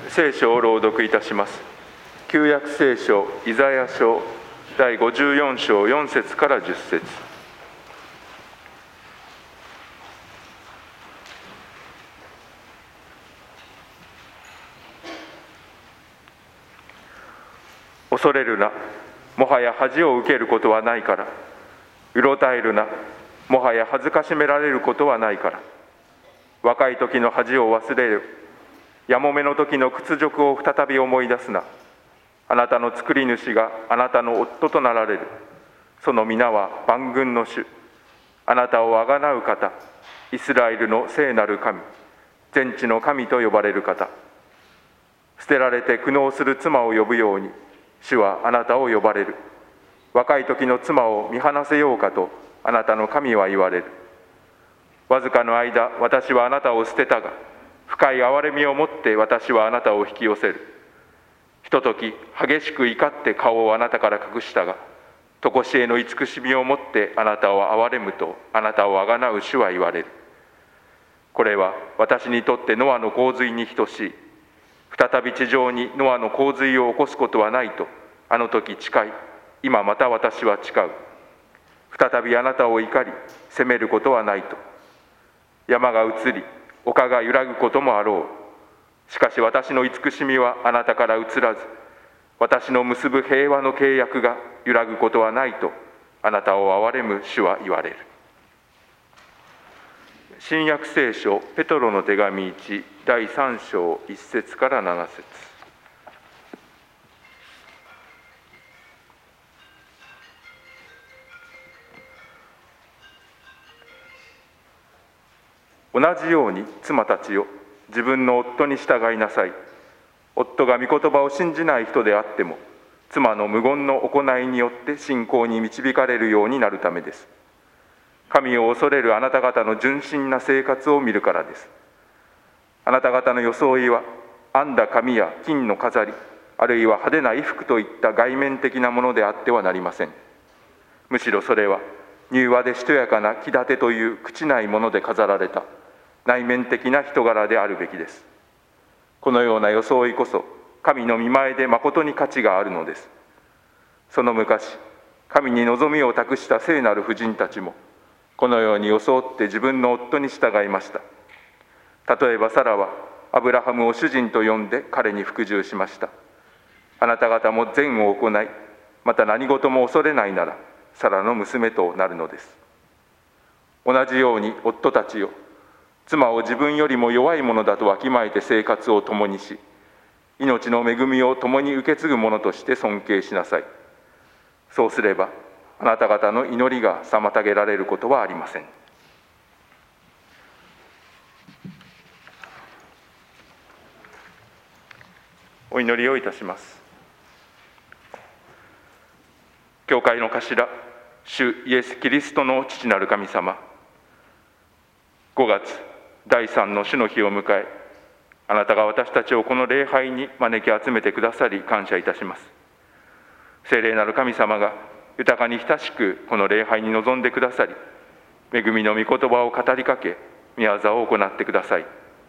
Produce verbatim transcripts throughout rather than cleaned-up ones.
聖書を朗読いたします。旧約聖書イザヤ書だいごじゅうよん章よん節からじゅっ節。恐れるな、もはや恥を受けることはないから。うろたえるな、もはや恥ずかしめられることはないから。若い時の恥を忘れる。やもめの時の屈辱を再び思い出すな。あなたの作り主があなたの夫となられる。その皆は万軍の主。あなたをあがなう方、イスラエルの聖なる神、全地の神と呼ばれる方。捨てられて苦悩する妻を呼ぶように、主はあなたを呼ばれる。若い時の妻を見放せようかと、あなたの神は言われる。わずかの間、私はあなたを捨てたが、深い憐れみをもって私はあなたを引き寄せる。ひととき激しく怒って顔をあなたから隠したが、とこしえの慈しみをもってあなたを憐れむと、あなたをあがなう主は言われる。これは私にとってノアの洪水に等しい。再び地上にノアの洪水を起こすことはないと、あの時誓い、今また私は誓う。再びあなたを怒り、責めることはないと。山が移り、丘が揺らぐこともあろう。しかし私の慈しみはあなたから移らず、私の結ぶ平和の契約が揺らぐことはないと、あなたを憐れむ主は言われる。新約聖書ペトロの手紙いちだいさん章いち節からなな節。同じように妻たちよ、自分の夫に従いなさい。夫が御言葉を信じない人であっても、妻の無言の行いによって信仰に導かれるようになるためです。神を恐れるあなた方の純真な生活を見るからです。あなた方の装いは、編んだ髪や金の飾り、あるいは派手な衣服といった外面的なものであってはなりません。むしろそれは、柔和でしとやかな気立てという朽ちないもので飾られた内面的な人柄であるべきです。このような装いこそ、神の御前でまことに価値があるのです。その昔、神に望みを託した聖なる婦人たちも、このように装って自分の夫に従いました。例えばサラは、アブラハムを主人と呼んで彼に服従しました。あなた方も善を行い、また何事も恐れないなら、サラの娘となるのです。同じように夫たちよ、妻を自分よりも弱いものだとわきまえて生活を共にし、命の恵みを共に受け継ぐものとして尊敬しなさい。そうすれば、あなた方の祈りが妨げられることはありません。お祈りをいたします。教会の頭、主イエス・キリストの父なる神様、ごがつだいさんの主の日を迎え、あなたが私たちをこの礼拝に招き集めてくださり感謝いたします。聖霊なる神様が豊かに親しくこの礼拝に臨んでくださり、恵みの御言葉を語りかけ、御業を行ってください。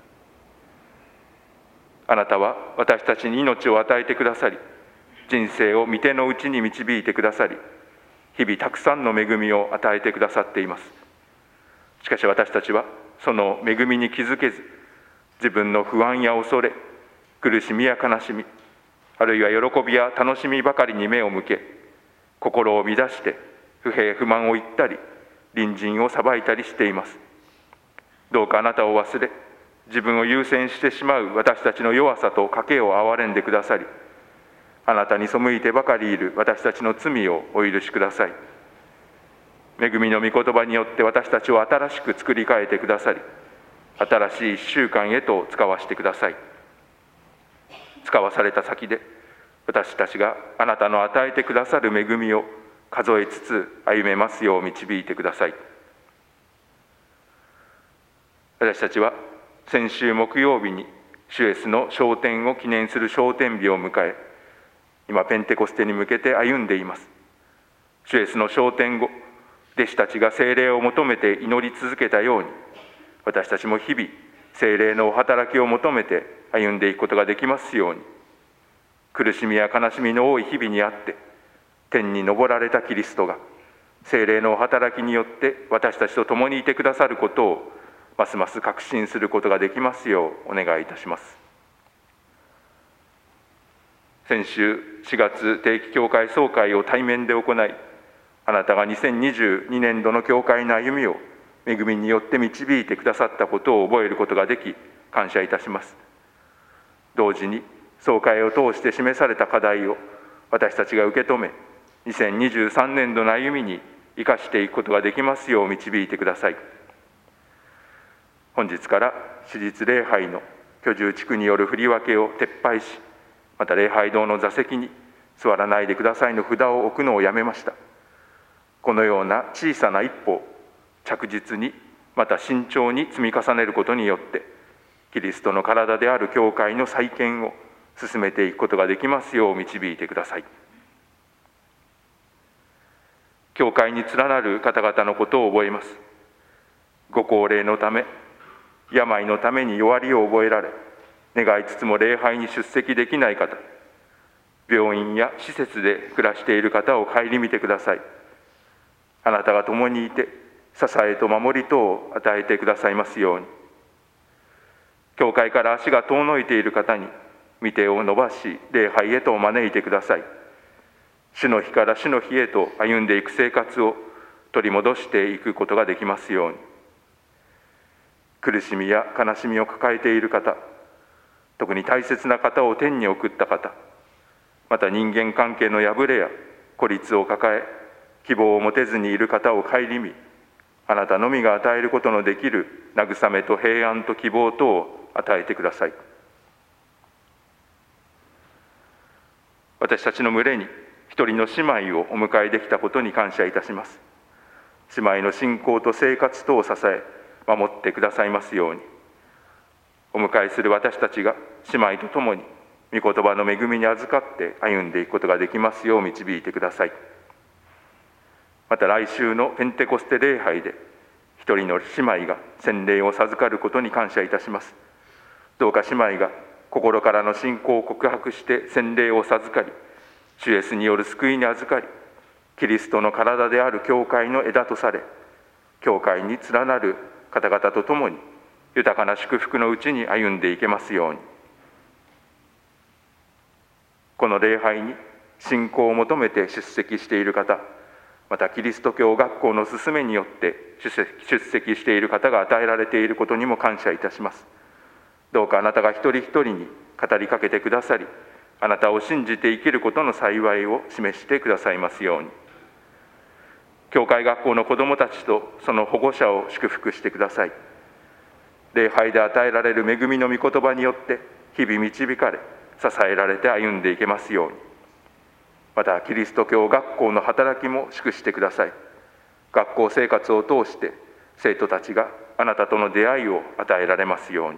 あなたは私たちに命を与えてくださり、人生を御手のうちに導いてくださり、日々たくさんの恵みを与えてくださっています。しかし私たちはその恵みに気づけず、自分の不安や恐れ、苦しみや悲しみ、あるいは喜びや楽しみばかりに目を向け、心を乱して不平不満を言ったり、隣人を裁いたりしています。どうかあなたを忘れ、自分を優先してしまう私たちの弱さと賭けを憐れんでくださり、あなたに背いてばかりいる私たちの罪をお許しください。恵みの御言葉によって私たちを新しく作り変えてくださり、新しい一週間へと使わせてください。使わされた先で、私たちがあなたの与えてくださる恵みを数えつつ歩めますよう導いてください。私たちは先週木曜日に主イエスの昇天を記念する昇天日を迎え、今ペンテコステに向けて歩んでいます。主イエスの昇天後、弟子たちが聖霊を求めて祈り続けたように、私たちも日々 聖霊のお働きを求めて歩んでいくことができますように、苦しみや悲しみの多い日々にあって天に昇られたキリストが聖霊のお働きによって私たちと共にいてくださることをますます確信することができますようお願いいたします。先週しがつ定期教会総会を対面で行い、あなたがにせんにじゅうにねんどの教会の歩みを恵みによって導いてくださったことを覚えることができ、感謝いたします。同時に総会を通して示された課題を私たちが受け止め、にせんにじゅうさんねんどの歩みに生かしていくことができますよう導いてください。本日から私立礼拝の居住地区による振り分けを撤廃し、また礼拝堂の座席に座らないでくださいの札を置くのをやめました。このような小さな一歩を着実にまた慎重に積み重ねることによって、キリストの体である教会の再建を進めていくことができますよう導いてください。教会に連なる方々のことを覚えます。ご高齢のため、病のために弱りを覚えられ、願いつつも礼拝に出席できない方、病院や施設で暮らしている方を顧みてください。あなたが共にいて、支えと守りとを与えてくださいますように。教会から足が遠のいている方に御手を伸ばし、礼拝へと招いてください。主の日から主の日へと歩んでいく生活を取り戻していくことができますように。苦しみや悲しみを抱えている方、特に大切な方を天に送った方、また人間関係の破れや孤立を抱え、希望を持てずにいる方を顧み、あなたのみが与えることのできる慰めと平安と希望とを与えてください。私たちの群れに一人の姉妹をお迎えできたことに感謝いたします。姉妹の信仰と生活とを支え、守ってくださいますように。お迎えする私たちが姉妹と共に御言葉の恵みに預かって歩んでいくことができますよう導いてください。また来週のペンテコステ礼拝で一人の姉妹が洗礼を授かることに感謝いたします。どうか姉妹が心からの信仰を告白して洗礼を授かり、主イエスによる救いに預かり、キリストの体である教会の枝とされ、教会に連なる方々と共に豊かな祝福のうちに歩んでいけますように。この礼拝に信仰を求めて出席している方、またキリスト教学校の勧めによって出席している方が与えられていることにも感謝いたします。どうかあなたが一人一人に語りかけてくださり、あなたを信じて生きることの幸いを示してくださいますように。教会学校の子どもたちとその保護者を祝福してください。礼拝で与えられる恵みの御言葉によって日々導かれ、支えられて歩んでいけますように。またキリスト教学校の働きも祝してください。学校生活を通して生徒たちがあなたとの出会いを与えられますように。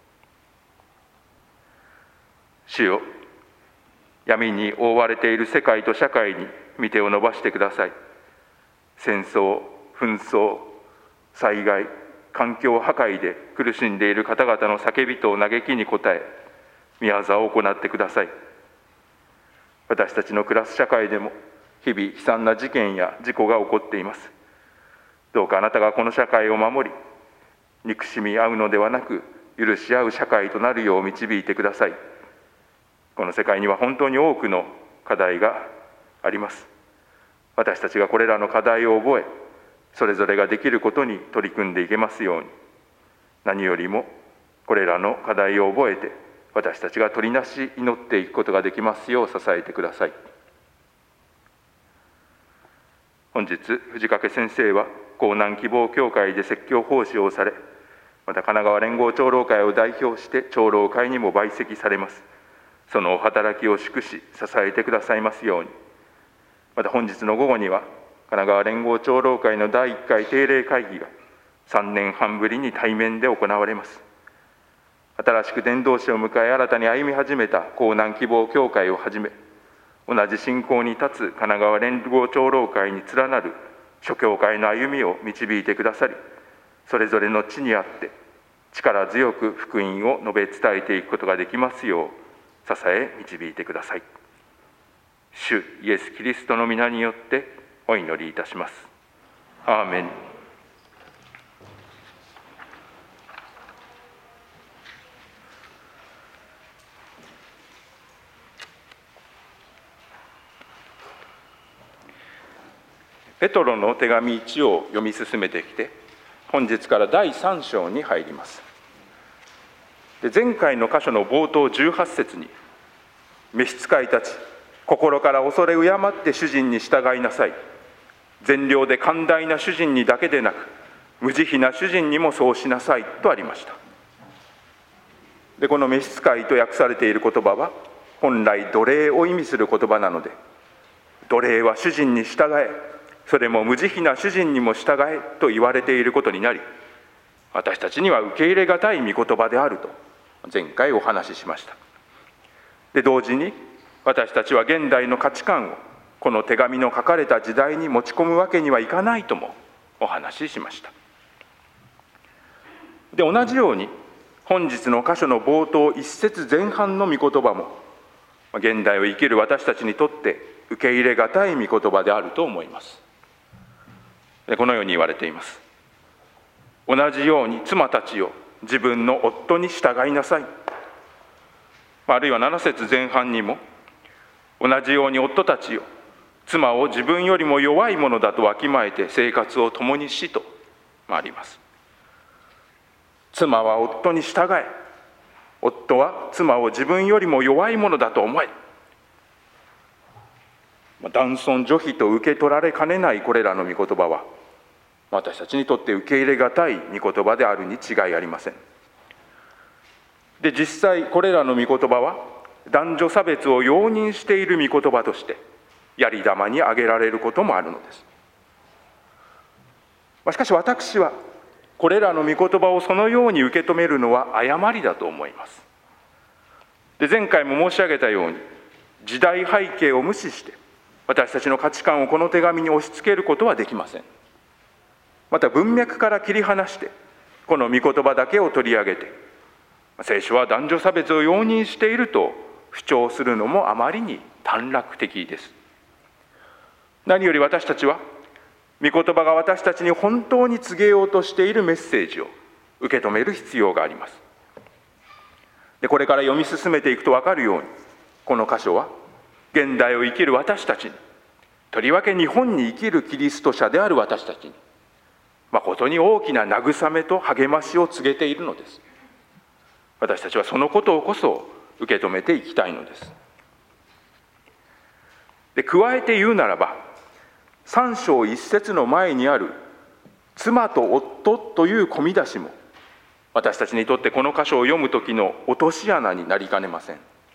主よ、闇に覆われている世界と社会に御手を伸ばしてください。戦争、紛争、災害、環境破壊で苦しんでいる方々の叫びと嘆きに応え、御業を行ってください。私たちの暮らす社会でも日々悲惨な事件や事故が起こっています。どうかあなたがこの社会を守り、憎しみ合うのではなく許し合う社会となるよう導いてください。この世界には本当に多くの課題があります。私たちがこれらの課題を覚え、それぞれができることに取り組んでいけますように。何よりもこれらの課題を覚えて、私たちが取りなし祈っていくことができますよう支えてください。本日、藤掛先生は江南希望協会で説教奉仕をされ、また神奈川連合長老会を代表して長老会にも陪席されます。そのお働きを祝し、支えてくださいますように。また本日の午後には、神奈川連合長老会のだいいっかい定例会議がさんねんはんぶりに対面で行われます。新しく伝道師を迎え新たに歩み始めた江南希望協会をはじめ、同じ信仰に立つ神奈川連合長老会に連なる諸教会の歩みを導いてくださり、それぞれの地にあって力強く福音を述べ伝えていくことができますよう支え導いてください。主イエス・キリストの皆によってお祈りいたします。アーメン。ペトロの手紙いちを読み進めてきて、本日からだいさん章に入ります。で、前回の箇所の冒頭じゅうはち節に、召使いたち、心から恐れ敬って主人に従いなさい。善良で寛大な主人にだけでなく、無慈悲な主人にもそうしなさいとありました。で、この召使いと訳されている言葉は、本来奴隷を意味する言葉なので、奴隷は主人に従え、それも無慈悲な主人にも従えと言われていることになり、私たちには受け入れがたい御言葉であると前回お話ししました。で、同時に私たちは現代の価値観をこの手紙の書かれた時代に持ち込むわけにはいかないともお話ししました。で、同じように本日の箇所の冒頭一節前半の御言葉も現代を生きる私たちにとって受け入れがたい御言葉であると思います。で、このように言われています。同じように妻たちよ、自分の夫に従いなさい。あるいはなな節前半にも、同じように夫たちよ、妻を自分よりも弱いものだとわきまえて生活を共にしとあります。妻は夫に従え、夫は妻を自分よりも弱いものだと思え。男尊女卑と受け取られかねないこれらの御言葉は、私たちにとって受け入れがたい御言葉であるに違いありません。で、実際これらの御言葉は男女差別を容認している御言葉としてやり玉に挙げられることもあるのです。しかし私はこれらの御言葉をそのように受け止めるのは誤りだと思います。で、前回も申し上げたように、時代背景を無視して私たちの価値観をこの手紙に押し付けることはできません。また文脈から切り離してこの御言葉だけを取り上げて、聖書は男女差別を容認していると主張するのもあまりに短絡的です。何より私たちは御言葉が私たちに本当に告げようとしているメッセージを受け止める必要があります。で、これから読み進めていくと分かるように、この箇所は現代を生きる私たちに、とりわけ日本に生きるキリスト者である私たちに、誠に大きな慰めと励ましを告げているのです。私たちはそのことをこそ受け止めていきたいのです。で、加えて言うならば、三章一節の前にある妻と夫という込み出しも、私たちにとってこの箇所を読むときの落とし穴になりかねません。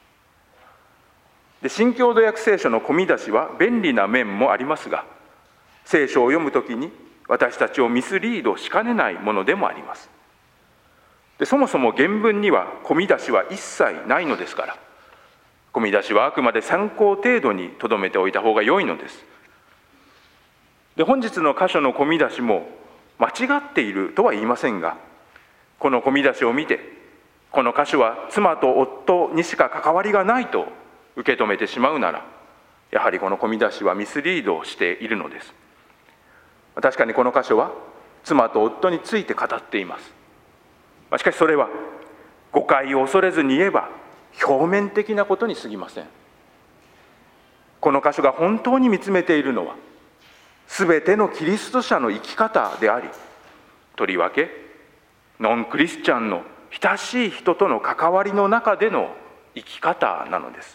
で、新共同訳聖書の込み出しは便利な面もありますが、聖書を読むときに私たちをミスリードしかねないものでもあります。で、そもそも原文には込み出しは一切ないのですから、込み出しはあくまで参考程度にとどめておいた方が良いのです。で、本日の箇所の込み出しも間違っているとは言いませんが、この込み出しを見て、この箇所は妻と夫にしか関わりがないと受け止めてしまうなら、やはりこの込み出しはミスリードしているのです。確かにこの箇所は妻と夫について語っています。しかしそれは誤解を恐れずに言えば表面的なことに過ぎません。この箇所が本当に見つめているのは、すべてのキリスト者の生き方であり、とりわけノンクリスチャンの親しい人との関わりの中での生き方なのです。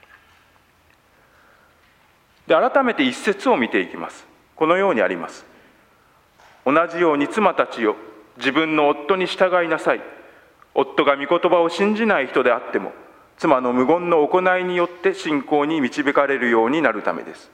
で、改めて一節を見ていきます。このようにあります。同じように妻たちよ、自分の夫に従いなさい。夫が御言葉を信じない人であっても、妻の無言の行いによって信仰に導かれるようになるためです。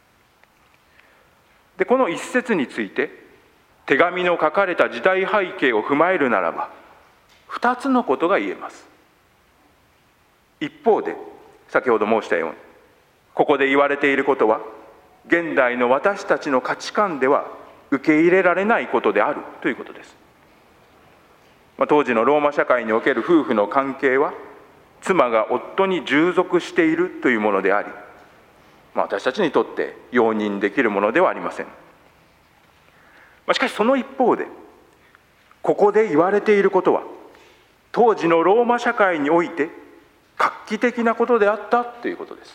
で、この一節について、手紙の書かれた時代背景を踏まえるならば、二つのことが言えます。一方で、先ほど申したように、ここで言われていることは、現代の私たちの価値観では受け入れられないことであるということです。 まあ、当時のローマ社会における夫婦の関係は、妻が夫に従属しているというものであり、まあ、私たちにとって容認できるものではありません。まあ、しかしその一方で、ここで言われていることは、当時のローマ社会において画期的なことであったということです。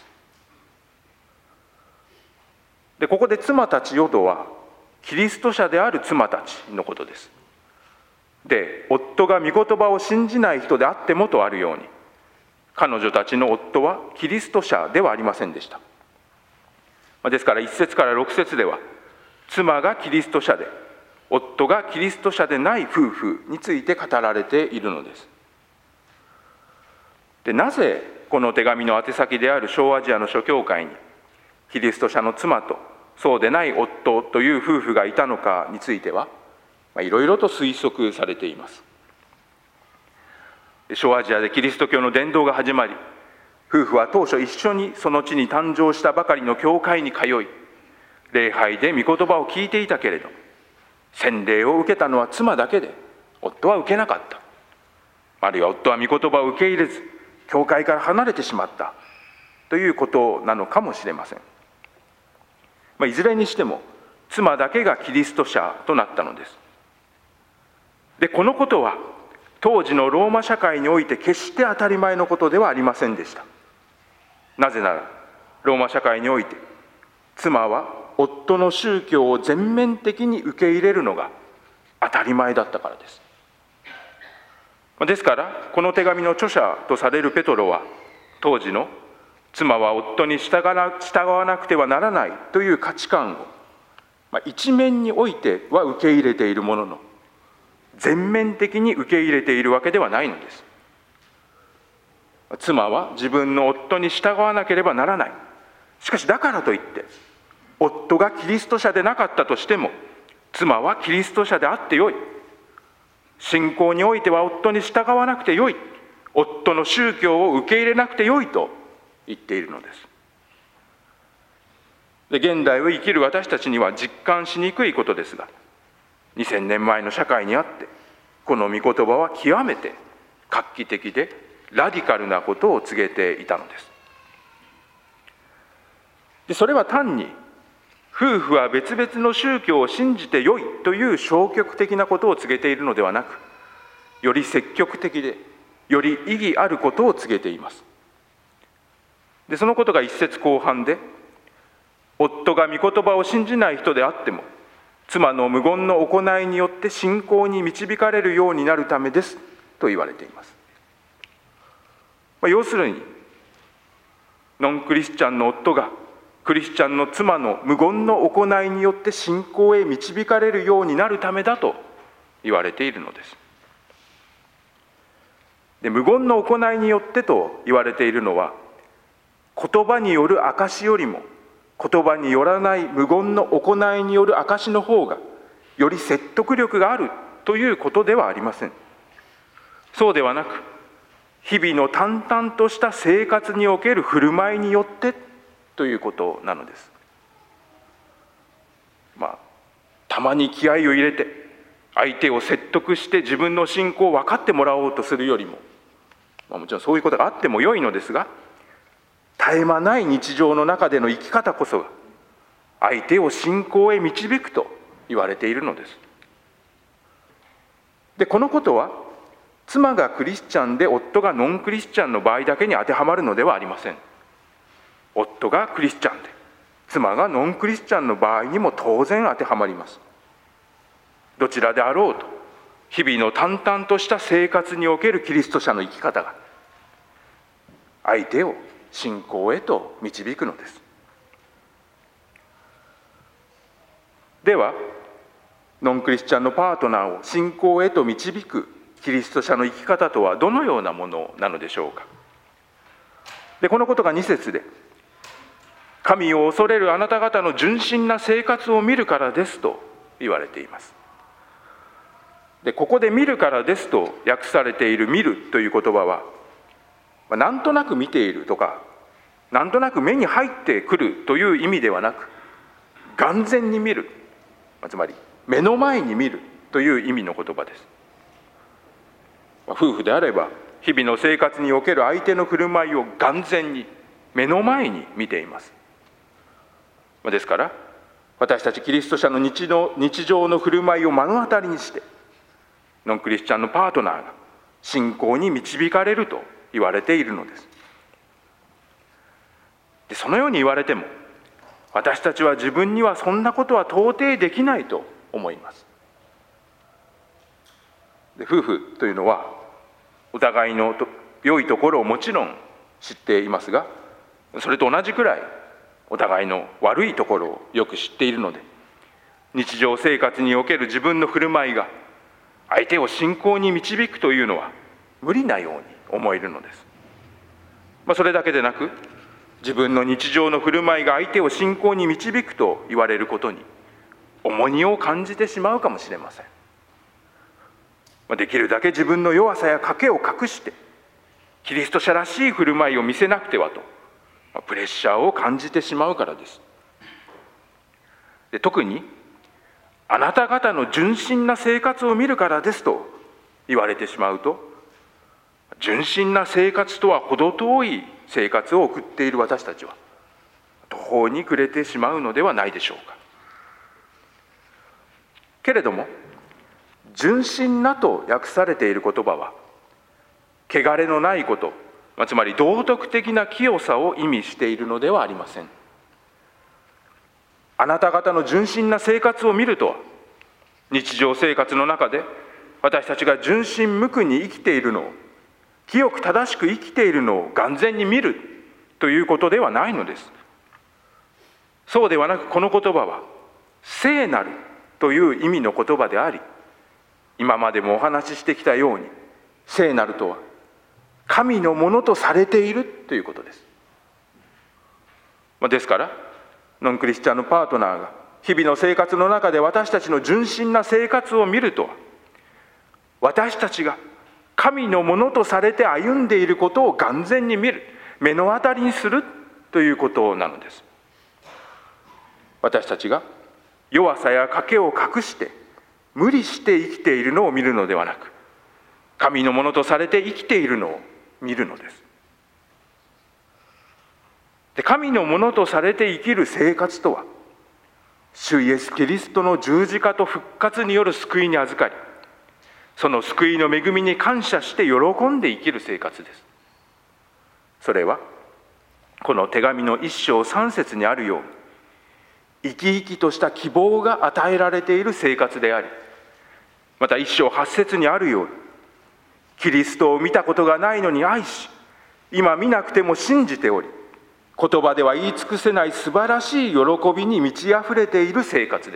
で、ここで妻たちよとは、キリスト者である妻たちのことです。で、夫が御言葉を信じない人であってもとあるように、彼女たちの夫はキリスト者ではありませんでした。ですからいっ節からろく節では、妻がキリスト者で、夫がキリスト者でない夫婦について語られているのです。で、なぜこの手紙の宛先である小アジアの諸教会に、キリスト者の妻とそうでない夫という夫婦がいたのかについては、いろいろと推測されています。小アジアでキリスト教の伝道が始まり、夫婦は当初一緒にその地に誕生したばかりの教会に通い、礼拝で御言葉を聞いていたけれど、洗礼を受けたのは妻だけで、夫は受けなかった。あるいは夫は御言葉を受け入れず、教会から離れてしまったということなのかもしれません。まあ、いずれにしても、妻だけがキリスト者となったのです。で、このことは、当時のローマ社会において決して当たり前のことではありませんでした。なぜなら、ローマ社会において、妻は夫の宗教を全面的に受け入れるのが当たり前だったからです。ですから、この手紙の著者とされるペトロは、当時の妻は夫に従わなくてはならないという価値観を、まあ、一面においては受け入れているものの、全面的に受け入れているわけではないのです。妻は自分の夫に従わなければならない。しかしだからといって、夫がキリスト者でなかったとしても、妻はキリスト者であってよい。信仰においては夫に従わなくてよい。夫の宗教を受け入れなくてよいと言っているのです。で、現代を生きる私たちには実感しにくいことですが、にせんねんまえの社会にあって、この御言葉は極めて画期的でラディカルなことを告げていたのです。で、それは単に夫婦は別々の宗教を信じてよいという消極的なことを告げているのではなく、より積極的でより意義あることを告げています。で、そのことが一節後半で、夫が御言葉を信じない人であっても、妻の無言の行いによって信仰に導かれるようになるためですと言われています。まあ、要するに、ノンクリスチャンの夫がクリスチャンの妻の無言の行いによって信仰へ導かれるようになるためだと言われているのです。で、無言の行いによってと言われているのは、言葉による証よりも言葉によらない無言の行いによる証の方がより説得力があるということではありません。そうではなく、日々の淡々とした生活における振る舞いによってということなのです。まあ、たまに気合を入れて相手を説得して自分の信仰を分かってもらおうとするよりも、まあ、もちろんそういうことがあっても良いのですが、絶え間ない日常の中での生き方こそが相手を信仰へ導くと言われているのです。で、このことは妻がクリスチャンで夫がノンクリスチャンの場合だけに当てはまるのではありません。夫がクリスチャンで妻がノンクリスチャンの場合にも当然当てはまります。どちらであろうと、日々の淡々とした生活におけるキリスト者の生き方が相手を信仰へと導くのです。では、ノンクリスチャンのパートナーを信仰へと導くキリスト者の生き方とはどのようなものなのでしょうか。で、このことがに節で、神を恐れるあなた方の純真な生活を見るからですと言われています。で、ここで見るからですと訳されている見るという言葉は、なんとなく見ているとか、なんとなく目に入ってくるという意味ではなく、眼前に見る、つまり目の前に見るという意味の言葉です。 夫婦であれば日々の生活における相手の振る舞いを眼前に目の前に見ています。ですから私たちキリスト者の日の日常の振る舞いを目の当たりにして、ノンクリスチャンのパートナーが信仰に導かれると言われているのです。でそのように言われても、私たちは自分にはそんなことは到底できないと思います。で夫婦というのはお互いのと良いところをもちろん知っていますが、それと同じくらいお互いの悪いところをよく知っているので、日常生活における自分の振る舞いが相手を信仰に導くというのは無理なように思えるのです。まあ、それだけでなく、自分の日常の振る舞いが相手を信仰に導くと言われることに重荷を感じてしまうかもしれません。まあ、できるだけ自分の弱さや賭けを隠してキリスト者らしい振る舞いを見せなくてはとプレッシャーを感じてしまうからです。で特にあなた方の純真な生活を見るからですと言われてしまうと、純真な生活とは程遠い生活を送っている私たちは途方に暮れてしまうのではないでしょうか。けれども、純真なと訳されている言葉は汚れのないこと、つまり道徳的な清さを意味しているのではありません。あなた方の純真な生活を見るとは、日常生活の中で私たちが純真無垢に生きているのを、清く正しく生きているのを眼前に見るということではないのです。そうではなく、この言葉は聖なるという意味の言葉であり、今までもお話ししてきたように、聖なるとは神のものとされているということです。ですからノンクリスチャンのパートナーが日々の生活の中で私たちの純真な生活を見るとは、私たちが神のものとされて歩んでいることを眼前に見る、目の当たりにするということなのです。私たちが弱さや賭けを隠して無理して生きているのを見るのではなく、神のものとされて生きているのを見るのです。で、神のものとされて生きる生活とは、主イエス・キリストの十字架と復活による救いに預かり、その救いの恵みに感謝して喜んで生きる生活です。それはこの手紙の一章三節にあるように、生き生きとした希望が与えられている生活であり、また一章八節にあるように、キリストを見たことがないのに愛し、今見なくても信じており、言葉では言い尽くせない素晴らしい喜びに満ち溢れている生活です。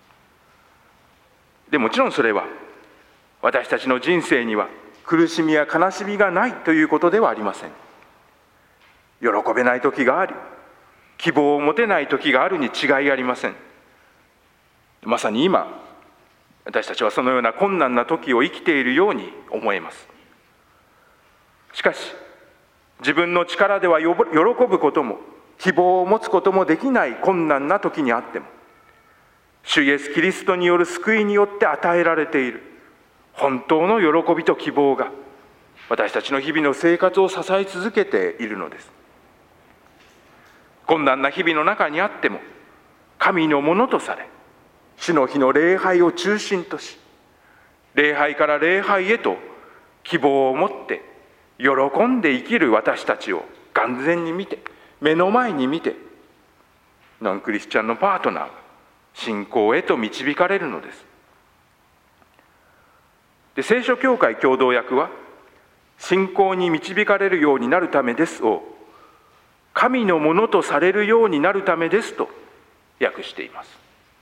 でもちろんそれは私たちの人生には苦しみや悲しみがないということではありません。喜べない時があり、希望を持てない時があるに違いありません。まさに今、私たちはそのような困難な時を生きているように思えます。しかし、自分の力では喜ぶことも希望を持つこともできない困難な時にあっても、主イエス・キリストによる救いによって与えられている本当の喜びと希望が私たちの日々の生活を支え続けているのです。困難な日々の中にあっても、神のものとされ、主の日の礼拝を中心とし、礼拝から礼拝へと希望を持って喜んで生きる私たちを眼前に見て、目の前に見て、ノンクリスチャンのパートナーが信仰へと導かれるのです。で、聖書教会共同訳は、信仰に導かれるようになるためですを、神のものとされるようになるためですと訳しています。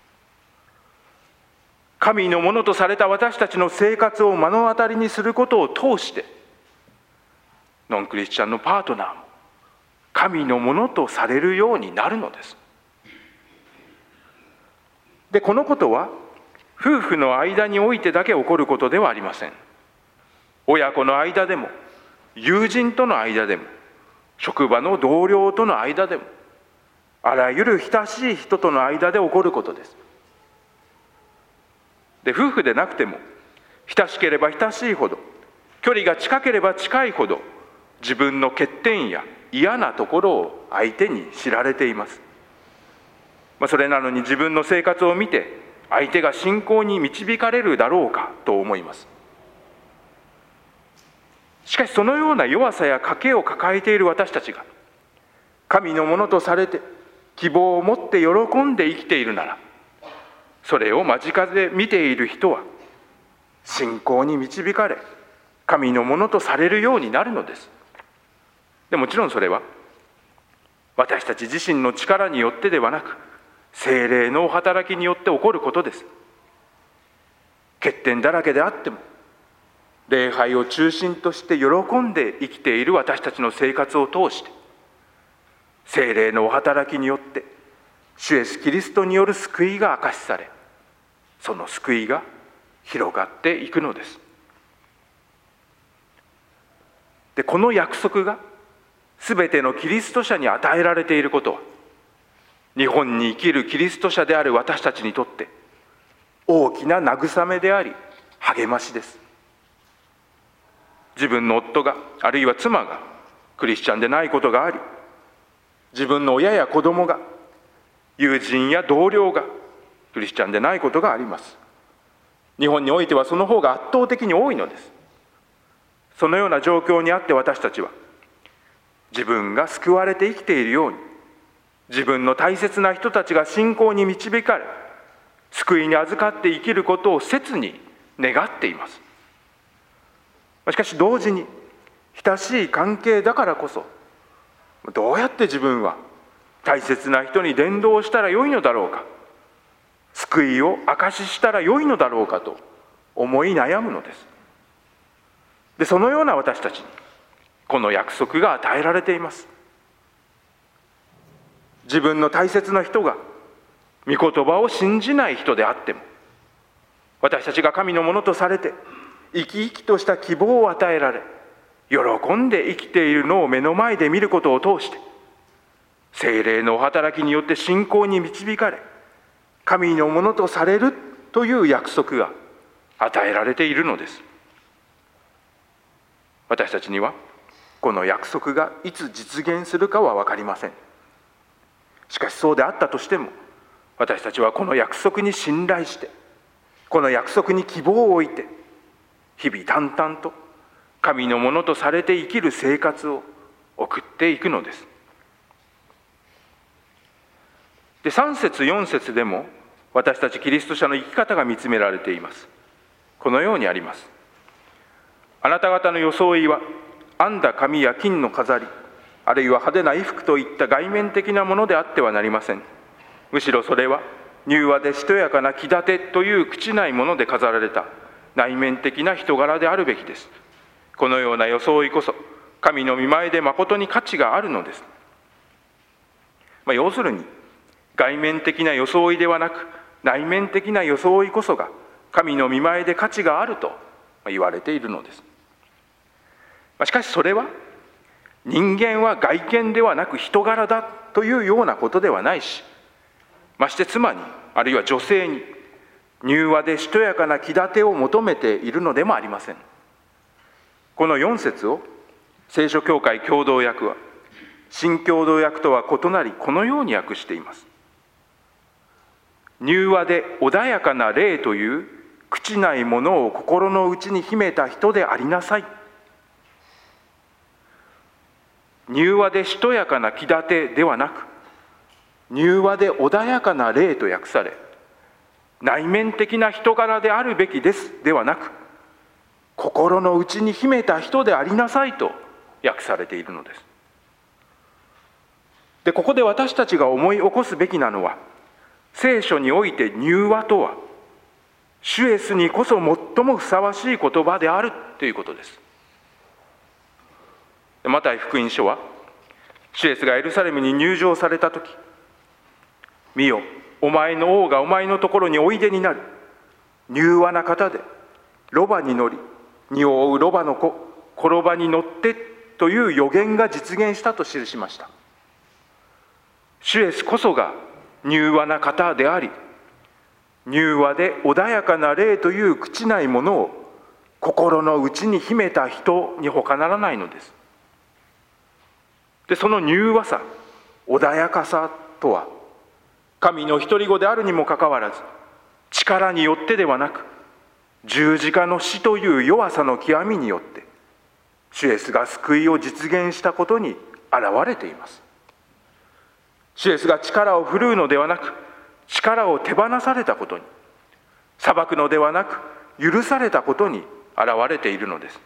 神のものとされた私たちの生活を目の当たりにすることを通して、ノンクリスチャンのパートナーも神のものとされるようになるのです。で、このことは夫婦の間においてだけ起こることではありません。親子の間でも、友人との間でも、職場の同僚との間でも、あらゆる親しい人との間で起こることです。で、夫婦でなくても、親しければ親しいほど、 距離が近ければ近いほど自分の欠点や嫌なところを相手に知られています。まあ、それなのに自分の生活を見て相手が信仰に導かれるだろうかと思います。しかしそのような弱さや賭けを抱えている私たちが神のものとされて希望を持って喜んで生きているなら、それを間近で見ている人は信仰に導かれ神のものとされるようになるのです。でもちろんそれは私たち自身の力によってではなく、聖霊の働きによって起こることです。欠点だらけであっても礼拝を中心として喜んで生きている私たちの生活を通して、聖霊のお働きによって主イエスキリストによる救いが明かしされ、その救いが広がっていくのです。で、この約束がすべてのキリスト者に与えられていることは、日本に生きるキリスト者である私たちにとって大きな慰めであり励ましです。自分の夫があるいは妻がクリスチャンでないことがあり、自分の親や子供が、友人や同僚がクリスチャンでないことがあります。日本においてはその方が圧倒的に多いのです。そのような状況にあって私たちは自分が救われて生きているように、自分の大切な人たちが信仰に導かれ救いに預かって生きることを切に願っています。しかし同時に親しい関係だからこそ、どうやって自分は大切な人に伝道したらよいのだろうか、救いを証ししたらよいのだろうかと思い悩むのです。で、そのような私たちにこの約束が与えられています。自分の大切な人が御言葉を信じない人であっても、私たちが神のものとされて生き生きとした希望を与えられ、喜んで生きているのを目の前で見ることを通して、聖霊の働きによって信仰に導かれ神のものとされるという約束が与えられているのです。私たちにはこの約束がいつ実現するかは分かりません。しかしそうであったとしても、私たちはこの約束に信頼して、この約束に希望を置いて、日々淡々と神のものとされて生きる生活を送っていくのです。で、さん節よん節でも私たちキリスト者の生き方が見つめられています。このようにあります。あなた方の装いは編んだ紙や金の飾り、あるいは派手な衣服といった外面的なものであってはなりません。むしろそれは柔和でしとやかな気立てという朽ちないもので飾られた内面的な人柄であるべきです。このような装いこそ神の御前で誠に価値があるのです。まあ、要するに外面的な装いではなく、内面的な装いこそが神の御前で価値があると言われているのです。しかしそれは人間は外見ではなく人柄だというようなことではないし、まして妻にあるいは女性に柔和でしとやかな気立てを求めているのでもありません。このよん節を聖書教会共同訳は新共同訳とは異なり、このように訳しています。柔和で穏やかな霊という朽ちないものを心の内に秘めた人でありなさい。柔和でしとやかな気立てではなく、柔和で穏やかな霊と訳され、内面的な人柄であるべきですではなく、心の内に秘めた人でありなさいと訳されているのです。で、ここで私たちが思い起こすべきなのは、聖書において柔和とは主イエスにこそ最もふさわしい言葉であるということです。マタイ福音書は、主イエスがエルサレムに入場されたとき、見よ、お前の王がお前のところにおいでになる。柔和な方で、ロバに乗り、荷を追うロバの子、転ばに乗ってという予言が実現したと記しました。主イエスこそが柔和な方であり、柔和で穏やかな霊という朽ちないものを心の内に秘めた人に他ならないのです。で、その柔和さ、穏やかさとは、神の独り子であるにもかかわらず、力によってではなく、十字架の死という弱さの極みによって、主イエスが救いを実現したことに現れています。主イエスが力を振るうのではなく、力を手放されたことに、裁くのではなく、許されたことに現れているのです。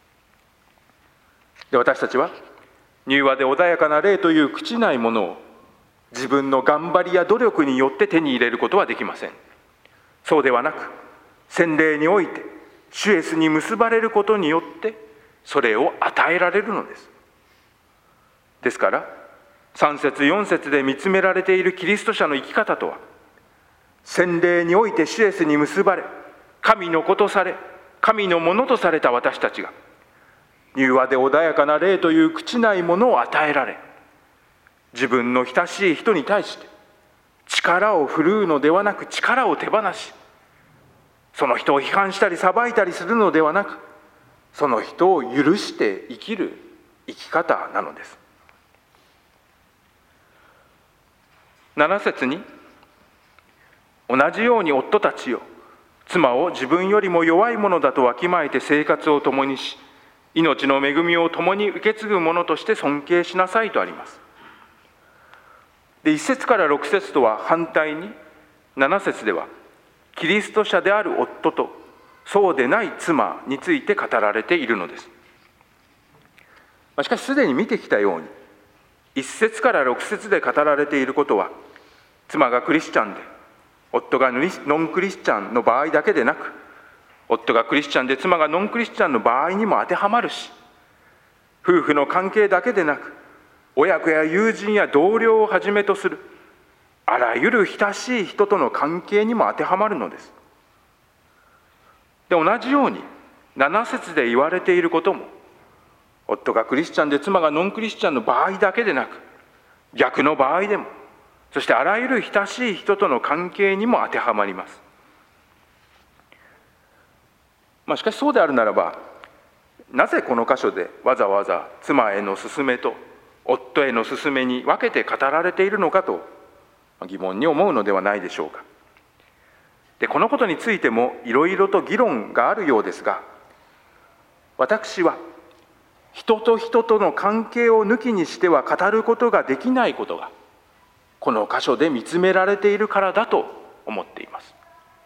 で、私たちは、柔和で穏やかな霊という朽ちないものを自分の頑張りや努力によって手に入れることはできません。そうではなく、洗礼において主イエスに結ばれることによってそれを与えられるのです。ですからさん節よん節で見つめられているキリスト者の生き方とは、洗礼において主イエスに結ばれ、神の子とされ、神のものとされた私たちが、柔和で穏やかな霊という朽ちないものを与えられ、自分の親しい人に対して力を振るうのではなく、力を手放し、その人を批判したり裁いたりするのではなく、その人を許して生きる生き方なのです。なな節に、同じように夫たちよ、妻を自分よりも弱いものだとわきまえて生活を共にし、命の恵みを共に受け継ぐものとして尊敬しなさいとあります。で、いち節からろく節とは反対に、なな節ではキリスト者である夫とそうでない妻について語られているのです。しかしすでに見てきたように、いち節からろく節で語られていることは、妻がクリスチャンで夫がノンクリスチャンの場合だけでなく、夫がクリスチャンで妻がノンクリスチャンの場合にも当てはまるし、夫婦の関係だけでなく、親子や友人や同僚をはじめとするあらゆる親しい人との関係にも当てはまるのです。で、同じようになな節で言われていることも、夫がクリスチャンで妻がノンクリスチャンの場合だけでなく、逆の場合でも、そしてあらゆる親しい人との関係にも当てはまります。まあ、しかしそうであるならば、なぜこの箇所でわざわざ妻への勧めと夫への勧めに分けて語られているのかと疑問に思うのではないでしょうか。で、このことについてもいろいろと議論があるようですが、私は人と人との関係を抜きにしては語ることができないことがこの箇所で見つめられているからだと思っています。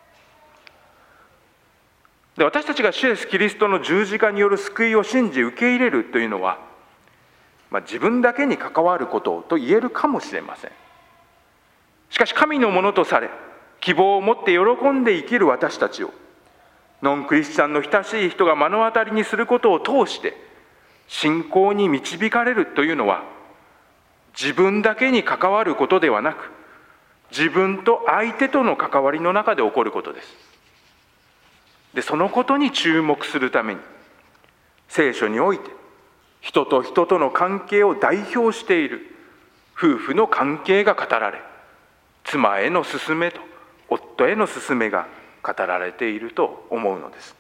で、私たちが主イエスキリストの十字架による救いを信じ受け入れるというのは、まあ、自分だけに関わることと言えるかもしれません。しかし神のものとされ、希望を持って喜んで生きる私たちを、ノンクリスチャンの親しい人が目の当たりにすることを通して信仰に導かれるというのは、自分だけに関わることではなく、自分と相手との関わりの中で起こることです。で、そのことに注目するために、聖書において人と人との関係を代表している夫婦の関係が語られ、妻への勧めと夫への勧めが語られていると思うのです。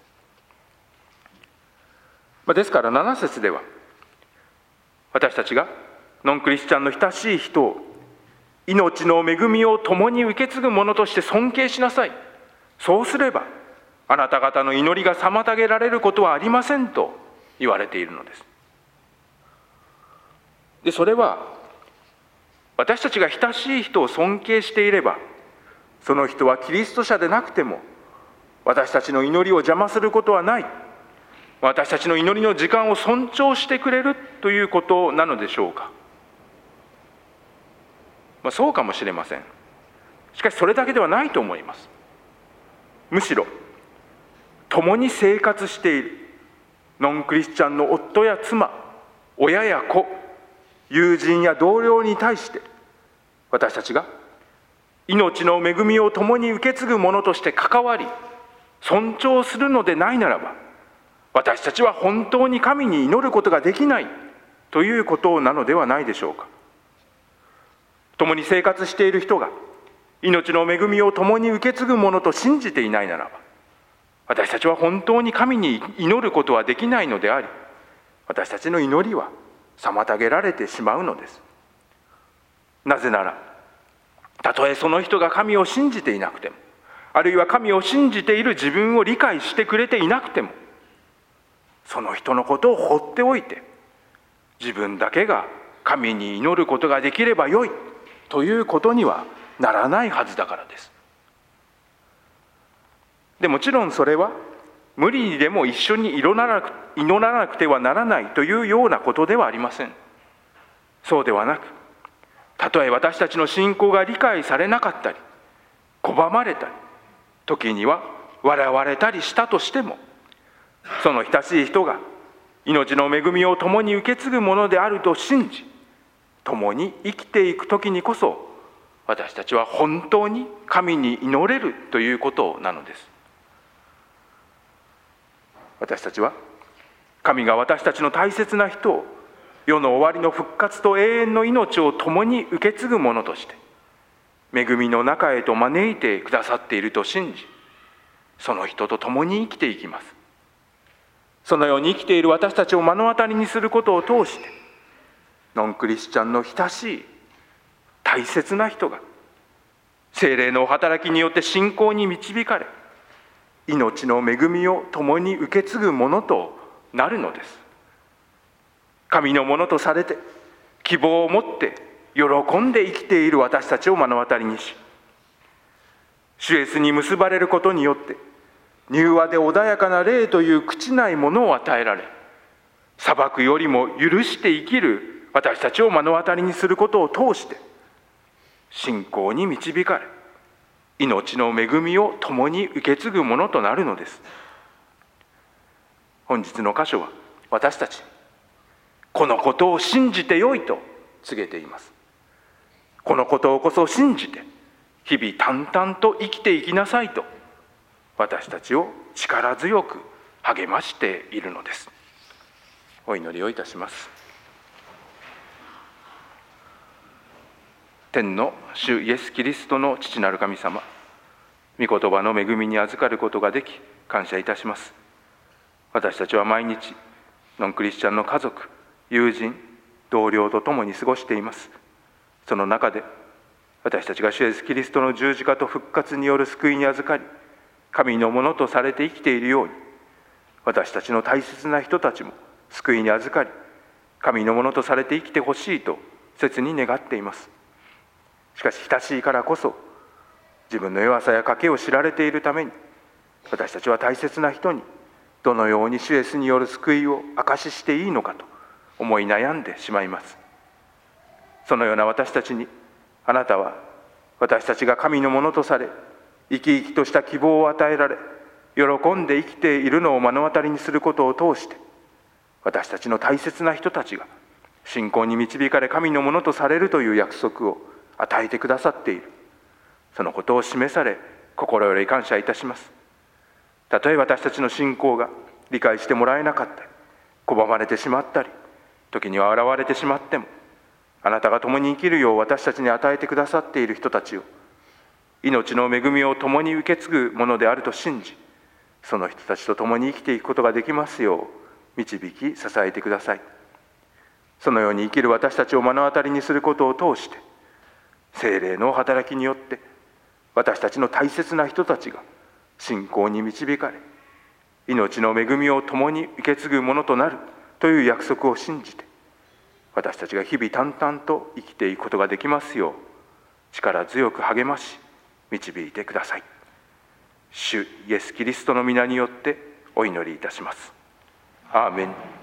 ですからなな節では、私たちがノンクリスチャンの親しい人を命の恵みを共に受け継ぐものとして尊敬しなさい。そうすればあなた方の祈りが妨げられることはありませんと言われているのです。で、それは私たちが親しい人を尊敬していれば、その人はキリスト者でなくても私たちの祈りを邪魔することはない、私たちの祈りの時間を尊重してくれるということなのでしょうか。まあ、そうかもしれません。しかしそれだけではないと思います。むしろ共に生活しているノンクリスチャンの夫や妻、親や子、友人や同僚に対して、私たちが命の恵みを共に受け継ぐものとして関わり尊重するのでないならば、私たちは本当に神に祈ることができないということなのではないでしょうか。共に生活している人が命の恵みを共に受け継ぐものと信じていないならば、 私たちは本当に神に祈ることはできないのであり、私たちの祈りは妨げられてしまうのです。なぜなら、たとえその人が神を信じていなくても、あるいは神を信じている自分を理解してくれていなくても、その人のことを放っておいて、自分だけが神に祈ることができればよいということにはならないはずだからです。でもちろんそれは無理にでも一緒に祈らなく、祈らなくてはならないというようなことではありません。そうではなく、たとえ私たちの信仰が理解されなかったり、拒まれたり、時には笑われたりしたとしても、その親しい人が命の恵みを共に受け継ぐものであると信じ、共に生きていく時にこそ、私たちは本当に神に祈れるということなのです。私たちは神が私たちの大切な人を世の終わりの復活と永遠の命を共に受け継ぐものとして恵みの中へと招いてくださっていると信じ、その人と共に生きていきます。そのように生きている私たちを目の当たりにすることを通して、ノンクリスチャンの親しい大切な人が聖霊の働きによって信仰に導かれ、命の恵みを共に受け継ぐものとなるのです。神のものとされて、希望を持って喜んで生きている私たちを目の当たりにし、主イエスに結ばれることによって柔和で穏やかな霊という朽ちないものを与えられ、裁くよりも許して生きる私たちを目の当たりにすることを通して信仰に導かれ、命の恵みを共に受け継ぐものとなるのです。本日の箇所は私たちにこのことを信じてよいと告げています。このことをこそ信じて日々淡々と生きていきなさいと、私たちを力強く励ましているのです。お祈りをいたします。天の主イエス・キリストの父なる神様、御言葉の恵みに預かることができ感謝いたします。私たちは毎日ノンクリスチャンの家族、友人、同僚と共に過ごしています。その中で私たちが主イエス・キリストの十字架と復活による救いに預かり、神のものとされて生きているように、私たちの大切な人たちも救いに預かり、神のものとされて生きてほしいと切に願っています。しかし親しいからこそ、自分の弱さや賭けを知られているために、私たちは大切な人にどのように主イエスによる救いを証ししていいのかと思い悩んでしまいます。そのような私たちに、あなたは私たちが神のものとされ、生き生きとした希望を与えられ、喜んで生きているのを目の当たりにすることを通して、私たちの大切な人たちが信仰に導かれ神のものとされるという約束を与えてくださっている。そのことを示され、心より感謝いたします。たとえ私たちの信仰が理解してもらえなかったり、拒まれてしまったり、時には笑われてしまっても、あなたが共に生きるよう私たちに与えてくださっている人たちを、命の恵みを共に受け継ぐものであると信じ、その人たちと共に生きていくことができますよう導き支えてください。そのように生きる私たちを目の当たりにすることを通して、聖霊の働きによって私たちの大切な人たちが信仰に導かれ、命の恵みを共に受け継ぐものとなるという約束を信じて、私たちが日々淡々と生きていくことができますよう力強く励まし導いてください。主イエス・キリストの皆によってお祈りいたします。アーメン。